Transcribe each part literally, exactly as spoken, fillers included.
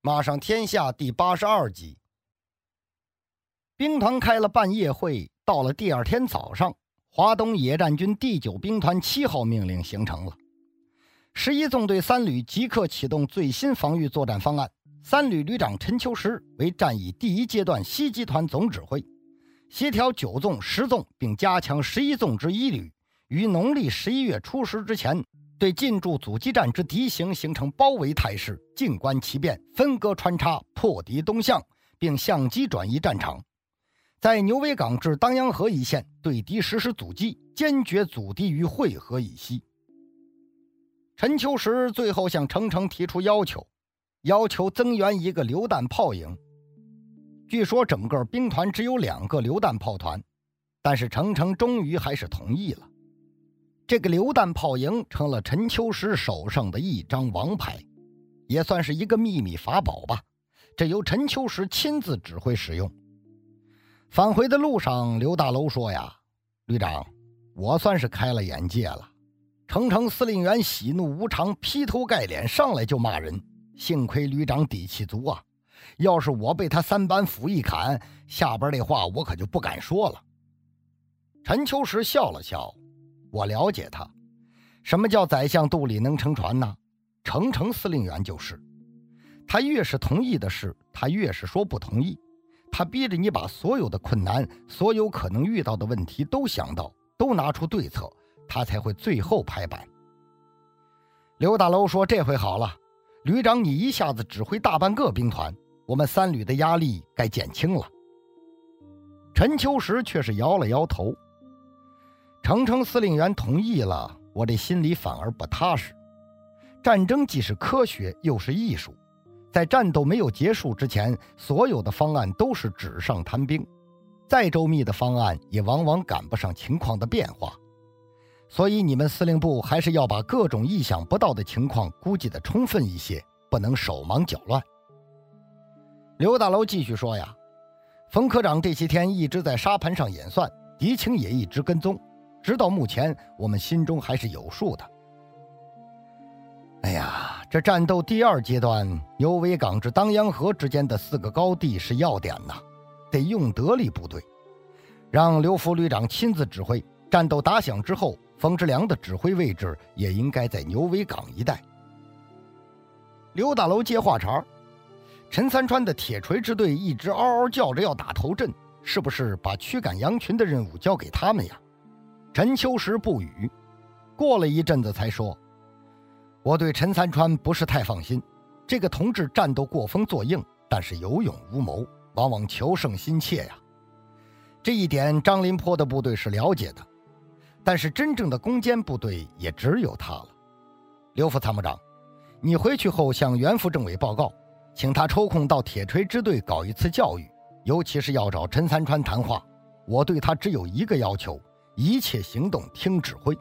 马上天下第八十二集。兵团开了半夜会，到了第二天早上，华东野战军第九兵团七号命令形成了。十一纵队三旅即刻启动最新防御作战方案，三旅旅长陈秋实为战役第一阶段西集团总指挥，协调九纵、十纵，并加强十一纵之一旅，于农历十一月初十之前，对进驻阻击战之敌形形成包围态势，静观其变，分割穿插，破敌东向，并相机转移战场。在牛尾港至当阳河一线对敌实施阻击，坚决阻敌于会河以西。陈秋实最后向程诚提出要求，要求增援一个榴弹炮营。据说整个兵团只有两个榴弹炮团，但是程诚终于还是同意了。这个榴弹炮营成了陈秋实手上的一张王牌，也算是一个秘密法宝吧，这由陈秋实亲自指挥使用。返回的路上，刘大楼说呀，旅长，我算是开了眼界了。程诚司令员喜怒无常，劈头盖脸上来就骂人，幸亏旅长底气足啊，要是我被他三板斧一砍，下边这话我可就不敢说了。陈秋实笑了笑，我了解他，什么叫宰相肚里能撑船呢？程诚司令员就是，他越是同意的事，他越是说不同意，他逼着你把所有的困难，所有可能遇到的问题都想到，都拿出对策，他才会最后拍板。刘大楼说，这回好了，旅长你一下子指挥大半个兵团，我们三旅的压力该减轻了。陈秋实却是摇了摇头。程诚司令员同意了，我这心里反而不踏实。战争既是科学又是艺术，在战斗没有结束之前，所有的方案都是纸上谈兵，再周密的方案也往往赶不上情况的变化。所以你们司令部还是要把各种意想不到的情况估计的充分一些，不能手忙脚乱。刘大楼继续说呀，冯科长这些天一直在沙盘上演算，敌情也一直跟踪，直到目前我们心中还是有数的。哎呀，这战斗第二阶段牛尾港至当阳河之间的四个高地是要点呐，得用得力部队，让刘副旅长亲自指挥。战斗打响之后，冯之良的指挥位置也应该在牛尾港一带。刘大楼接话茬，陈三川的铁锤支队一直嗷嗷叫着要打头阵，是不是把驱赶羊群的任务交给他们呀？陈秋实不语，过了一阵子才说，我对陈三川不是太放心，这个同志战斗过风作硬，但是有勇无谋，往往求胜心切呀。这一点张林坡的部队是了解的，但是真正的攻坚部队也只有他了。刘副参谋长，你回去后向袁副政委报告，请他抽空到铁锤支队搞一次教育，尤其是要找陈三川谈话。我对他只有一个要求，一切行动听指挥。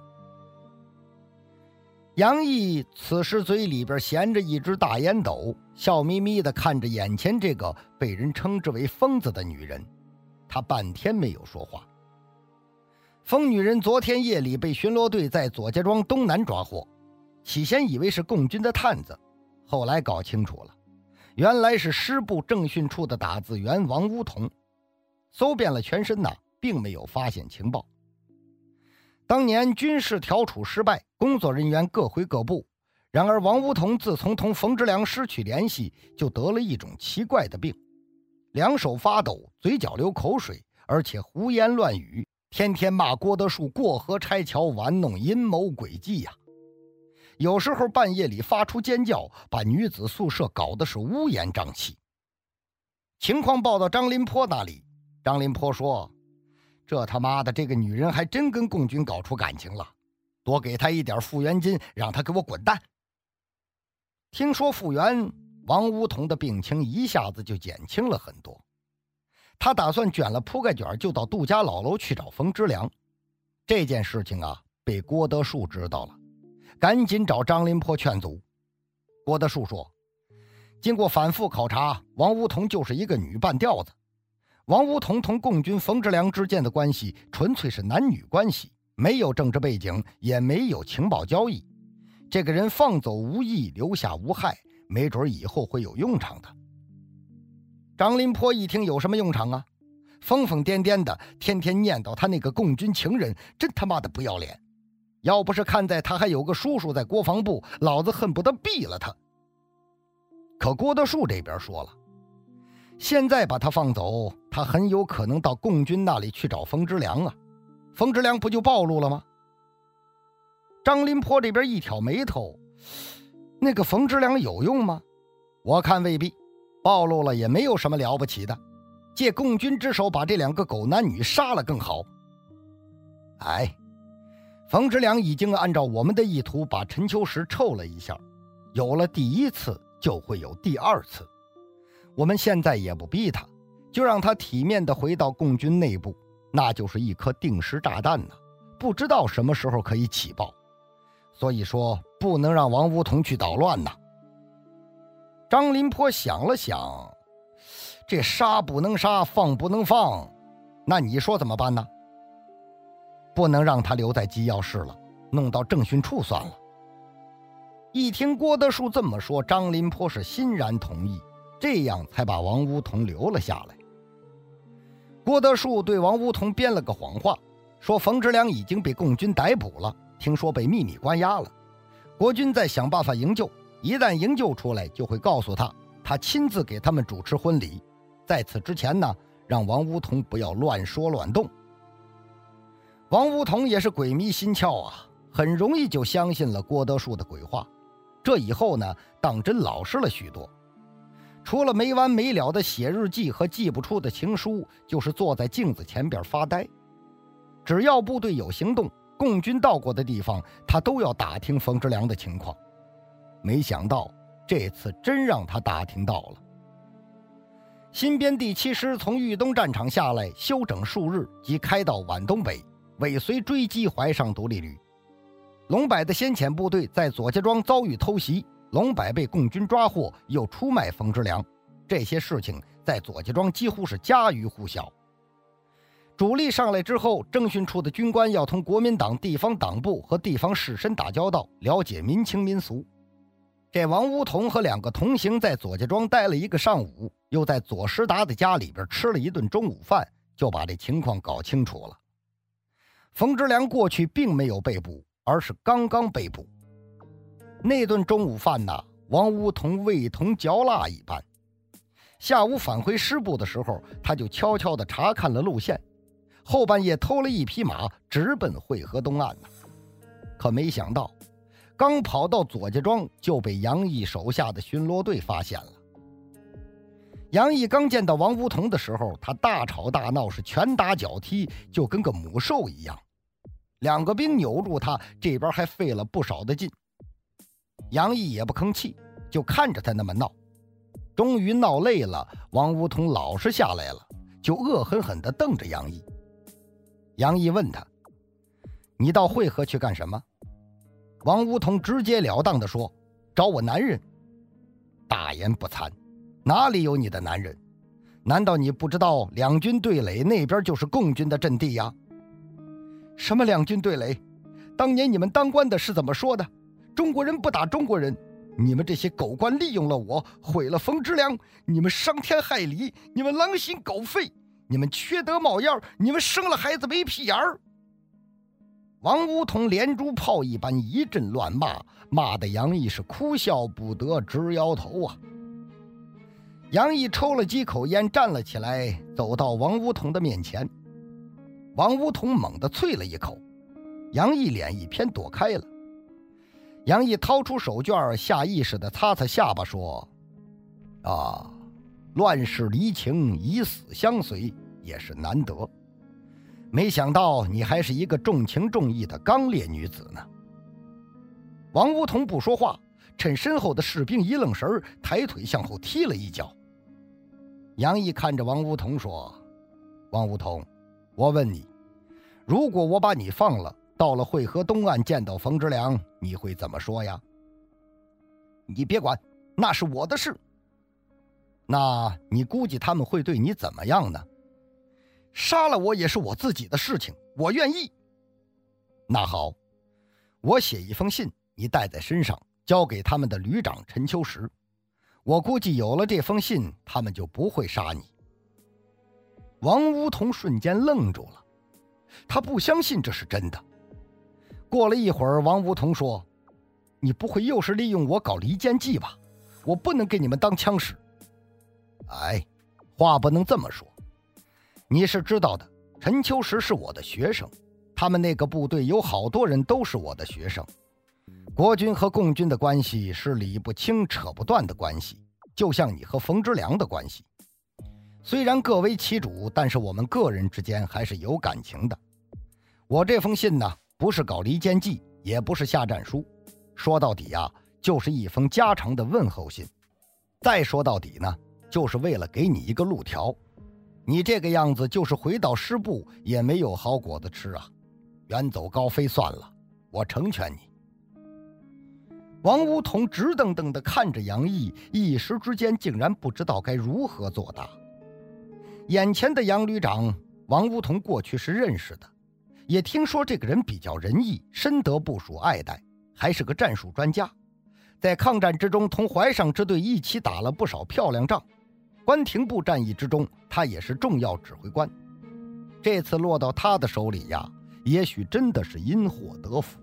杨毅此时嘴里边衔着一只大烟斗，笑眯眯地看着眼前这个被人称之为疯子的女人，他半天没有说话。疯女人昨天夜里被巡逻队在左家庄东南抓获，起先以为是共军的探子，后来搞清楚了，原来是师部政训处的打字员王乌桐。搜遍了全身呐，并没有发现情报。当年军事调处失败，工作人员各回各部，然而王乌桐自从同冯之良失去联系，就得了一种奇怪的病，两手发抖，嘴角流口水，而且胡言乱语，天天骂郭德树过河拆桥，玩弄阴谋诡计呀、啊。有时候半夜里发出尖叫，把女子宿舍搞得是乌烟瘴气。情况报到张林坡那里，张林坡说，这他妈的这个女人还真跟共军搞出感情了，多给她一点复员金，让她给我滚蛋。听说复员，王乌桐的病情一下子就减轻了很多。他打算卷了铺盖卷就到杜家老楼去找冯之良。这件事情啊，被郭德树知道了，赶紧找张林坡劝阻。郭德树说，经过反复考察，王乌桐就是一个女半吊子。王乌桐同共军冯之良之间的关系纯粹是男女关系，没有政治背景，也没有情报交易。这个人放走无益，留下无害， 没准以后会有用场的。张林坡一听有什么用场啊，疯疯癫癫的，天天念叨他那个共军情人，真他妈的不要脸。要不是看在他还有个叔叔在国防部，老子恨不得毙了他。可郭德树这边说了，现在把他放走，他很有可能到共军那里去找冯之良啊，冯之良不就暴露了吗？张林坡这边一挑眉头，那个冯之良有用吗？我看未必，暴露了也没有什么了不起的，借共军之手把这两个狗男女杀了更好。哎，冯之良已经按照我们的意图把陈秋实臭了一下，有了第一次就会有第二次。我们现在也不逼他，就让他体面地回到共军内部，那就是一颗定时炸弹呢，不知道什么时候可以起爆。所以说不能让王梧桐去捣乱呐。张林坡想了想，这杀不能杀，放不能放，那你说怎么办呢？不能让他留在机要室了，弄到政训处算了。一听郭德树这么说，张林坡是欣然同意，这样才把王梧桐留了下来。郭德树对王梧桐编了个谎话，说冯之良已经被共军逮捕了，听说被秘密关押了，国军在想办法营救，一旦营救出来就会告诉他，他亲自给他们主持婚礼。在此之前呢，让王梧桐不要乱说乱动。王梧桐也是鬼迷心窍啊，很容易就相信了郭德树的鬼话。这以后呢，当真老实了许多。除了没完没了的写日记和寄不出的情书，就是坐在镜子前边发呆。只要部队有行动，共军到过的地方，他都要打听冯之良的情况。没想到这次真让他打听到了。新编第七师从豫东战场下来，休整数日，即开到皖东北，尾随追击淮上独立旅。龙柏的先遣部队在左家庄遭遇偷袭，龙柏被共军抓获，又出卖冯之良，这些事情在左家庄几乎是家喻户晓。主力上来之后，政训处的军官要同国民党地方党部和地方士绅打交道，了解民情民俗。这王梧桐和两个同行在左家庄待了一个上午，又在左师达的家里边吃了一顿中午饭，就把这情况搞清楚了。冯之良过去并没有被捕，而是刚刚被捕。那顿中午饭呢，王梧桐味同嚼蜡一般。下午返回师部的时候，他就悄悄地查看了路线，后半夜偷了一匹马，直奔会河东岸呢。可没想到，刚跑到左家庄，就被杨毅手下的巡逻队发现了。杨毅刚见到王梧桐的时候，他大吵大闹，是拳打脚踢，就跟个母兽一样。两个兵扭住他，这边还费了不少的劲。杨毅也不吭气，就看着他那么闹。终于闹累了，王梧桐老实下来了，就恶狠狠地瞪着杨毅。杨毅问他：“你到会河去干什么？”王梧桐直截了当地说：“找我男人。”大言不惭，哪里有你的男人？难道你不知道两军对垒那边就是共军的阵地呀？什么两军对垒？当年你们当官的是怎么说的？中国人不打中国人，你们这些狗官利用了我，毁了冯之良，你们伤天害理，你们狼心狗肺，你们缺德冒烟，你们生了孩子没屁眼儿。王梧桐连珠炮一般一阵乱骂，骂得杨毅是哭笑不得，直摇头啊。杨毅抽了几口烟，站了起来，走到王梧桐的面前。王梧桐猛地啐了一口，杨毅脸一偏躲开了。杨毅掏出手绢，下意识地擦擦下巴，说：“啊，乱世离情，以死相随，也是难得。没想到你还是一个重情重义的刚烈女子呢。”王梧桐不说话，趁身后的士兵一愣神，抬腿向后踢了一脚。杨毅看着王梧桐说：“王梧桐，我问你，如果我把你放了，到了会河东岸见到冯之良，你会怎么说呀？”“你别管，那是我的事。”“那你估计他们会对你怎么样呢？”“杀了我也是我自己的事情，我愿意。”“那好，我写一封信，你带在身上，交给他们的旅长陈秋实， 我估计有了这封信，他们就不会杀你。”王梧桐瞬间愣住了，他不相信这是真的。过了一会儿，王梧桐说：“你不会又是利用我搞离间计吧？我不能给你们当枪使。”“哎，话不能这么说。你是知道的，陈秋实是我的学生，他们那个部队有好多人都是我的学生。国军和共军的关系是理不清扯不断的关系，就像你和冯之良的关系。虽然各为其主，但是我们个人之间还是有感情的。我这封信呢，不是搞离间计，也不是下战书，说到底啊，就是一封家常的问候信。再说到底呢，就是为了给你一个路条。你这个样子，就是回到师部也没有好果子吃啊！远走高飞算了，我成全你。”王梧桐直瞪瞪地看着杨毅，一时之间竟然不知道该如何作答。眼前的杨旅长，王梧桐过去是认识的，也听说这个人比较仁义，深得部属爱戴，还是个战术专家，在抗战之中同淮上支队一起打了不少漂亮仗。关亭部战役之中，他也是重要指挥官。这次落到他的手里呀，也许真的是因祸得福。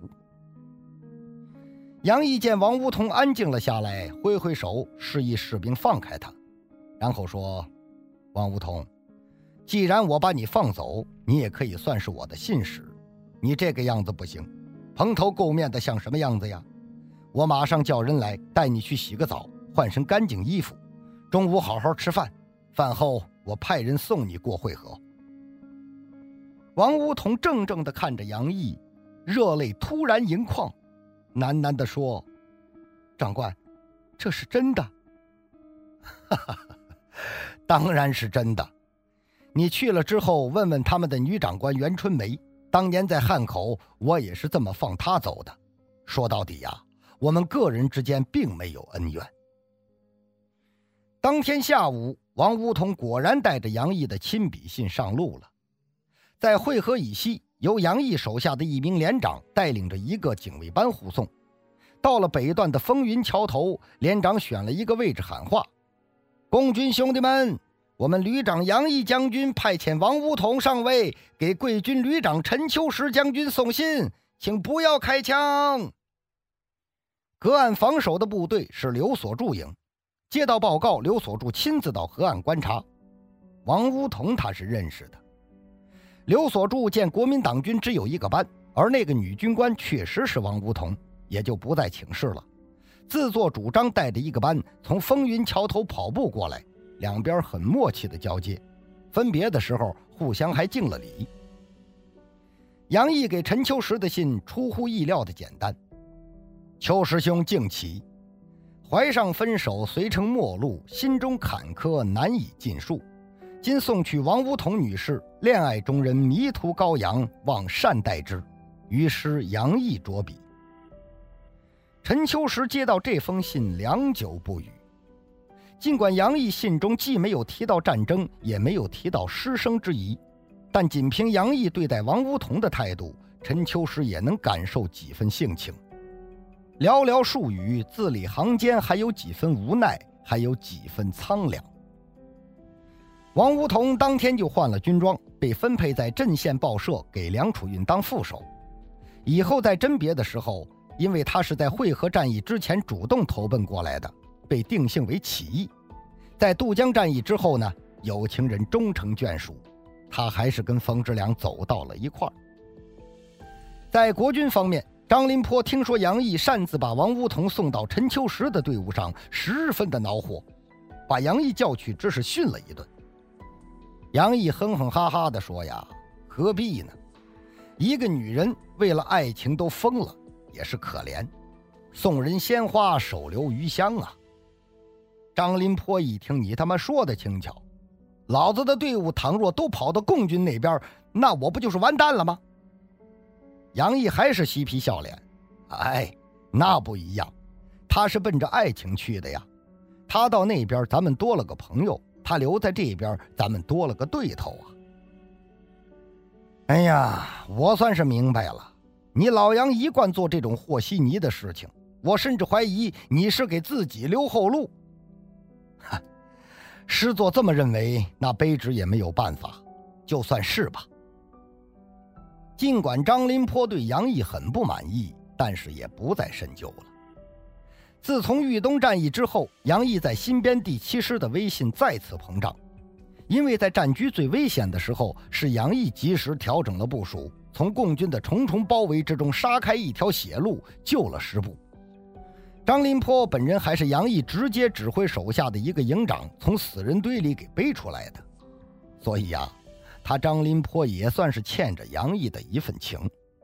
杨毅见王梧桐安静了下来，挥挥手示意士兵放开他，然后说：“王梧桐，既然我把你放走，你也可以算是我的信使。你这个样子不行，蓬头垢面的像什么样子呀？我马上叫人来带你去洗个澡，换身干净衣服，中午好好吃饭，饭后我派人送你过会合。”王梧桐怔怔地看着杨毅，热泪突然盈眶，喃喃地说：“长官，这是真的？”“哈哈，当然是真的。你去了之后，问问他们的女长官袁春梅，当年在汉口，我也是这么放她走的。说到底呀，我们个人之间并没有恩怨。”当天下午，王梧桐果然带着杨毅的亲笔信上路了。在会合以西，由杨毅手下的一名连长带领着一个警卫班护送。到了北段的风云桥头，连长选了一个位置喊话：“共军兄弟们，我们旅长杨毅将军派遣王梧桐上尉给贵军旅长陈秋实将军送信，请不要开枪。”隔岸防守的部队是刘所柱营，接到报告，刘所柱亲自到河岸观察。王梧桐他是认识的。刘所柱见国民党军只有一个班，而那个女军官确实是王梧桐，也就不再请示了，自作主张带着一个班从风云桥头跑步过来，两边很默契的交接，分别的时候互相还敬了礼。杨毅给陈秋实的信出乎意料的简单：“秋实兄敬启，淮上分手，遂成陌路，心中坎坷难以尽述。今送去王梧桐女士，恋爱中人，迷途羔羊，望善待之。”于是杨毅着笔。陈秋实接到这封信，良久不语。尽管杨毅信中既没有提到战争，也没有提到师生之谊，但仅凭杨毅对待王梧桐的态度，陈秋实也能感受几分性情。寥寥数语，字里行间还有几分无奈，还有几分苍凉。王梧桐当天就换了军装，被分配在镇县报社，给梁楚运当副手。以后在甄别的时候，因为他是在会合战役之前主动投奔过来的，被定性为起义。在渡江战役之后呢，有情人终成眷属，他还是跟冯之良走到了一块儿。在国军方面，张林坡听说杨毅擅自把王梧桐送到陈秋实的队伍上，十分的恼火，把杨毅叫去，只是训了一顿。杨毅哼哼哈哈地说呀：“何必呢？一个女人为了爱情都疯了，也是可怜。送人鲜花，手留余香啊。”张林坡一听，你他妈说的轻巧，老子的队伍倘若都跑到共军那边，那我不就是完蛋了吗？杨毅还是嬉皮笑脸：“哎，那不一样，他是奔着爱情去的呀。他到那边，咱们多了个朋友。他留在这边，咱们多了个对头啊！”哎呀，我算是明白了，你老杨一贯做这种和稀泥的事情，我甚至怀疑你是给自己留后路。 哈，师座这么认为，那卑职也没有办法，就算是吧。尽管张林颇对杨毅很不满意，但是也不再深究了。自从豫东战役之后，杨毅在新编第七师的威信再次膨胀，因为在战局最危险的时候，是杨毅及时调整了部署，从共军的重重包围之中杀开一条血路，救了师部。张林颇本人还是杨毅直接指挥手下的一个营长从死人堆里给背出来的，所以呀、啊，他张林颇也算是欠着杨毅的一份情。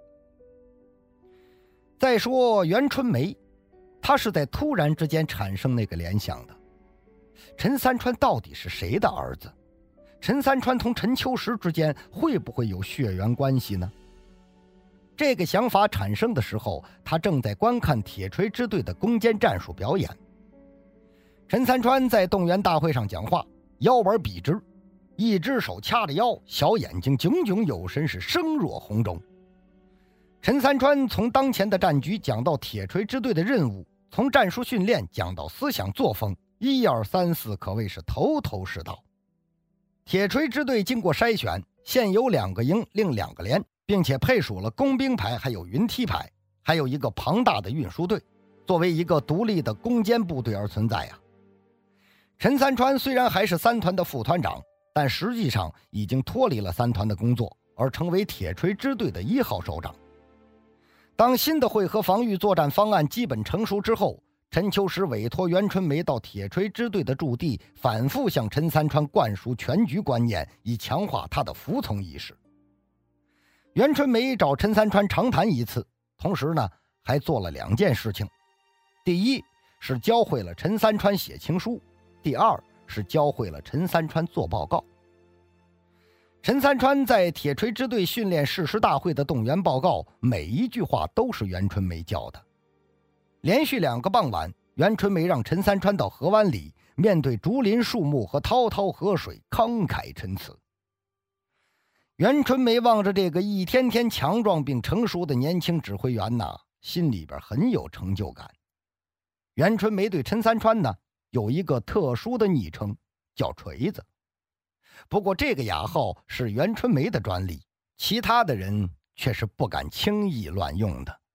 再说袁春梅，他是在突然之间产生那个联想的。陈三川到底是谁的儿子？陈三川同陈秋实之间会不会有血缘关系呢？这个想法产生的时候，他正在观看铁锤支队的攻坚战术表演。陈三川在动员大会上讲话，腰板笔直，一只手掐着腰，小眼睛炯炯有神，是声若洪钟。陈三川从当前的战局讲到铁锤支队的任务，从战术训练讲到思想作风，一二三四可谓是头头是道。铁锤支队经过筛选，现有两个营，另两个连，并且配属了工兵排还有云梯排，还有一个庞大的运输队，作为一个独立的攻坚部队而存在呀。陈三川虽然还是三团的副团长，但实际上已经脱离了三团的工作，而成为铁锤支队的一号首长。当新的会合防御作战方案基本成熟之后，陈秋实委托袁春梅到铁锤支队的驻地，反复向陈三川灌输全局观念，以强化他的服从意识。袁春梅找陈三川长谈一次，同时呢还做了两件事情。第一是教会了陈三川写情书，第二是教会了陈三川做报告。陈三川在铁锤支队训练誓师大会的动员报告，每一句话都是袁春梅教的。连续两个傍晚，袁春梅让陈三川到河湾里，面对竹林树木和滔滔河水慷慨陈词。袁春梅望着这个一天天强壮并成熟的年轻指挥员呐，心里边很有成就感。袁春梅对陈三川呢有一个特殊的昵称，叫锤子。不过这个雅号是袁春梅的专利，其他的人却是不敢轻易乱用的。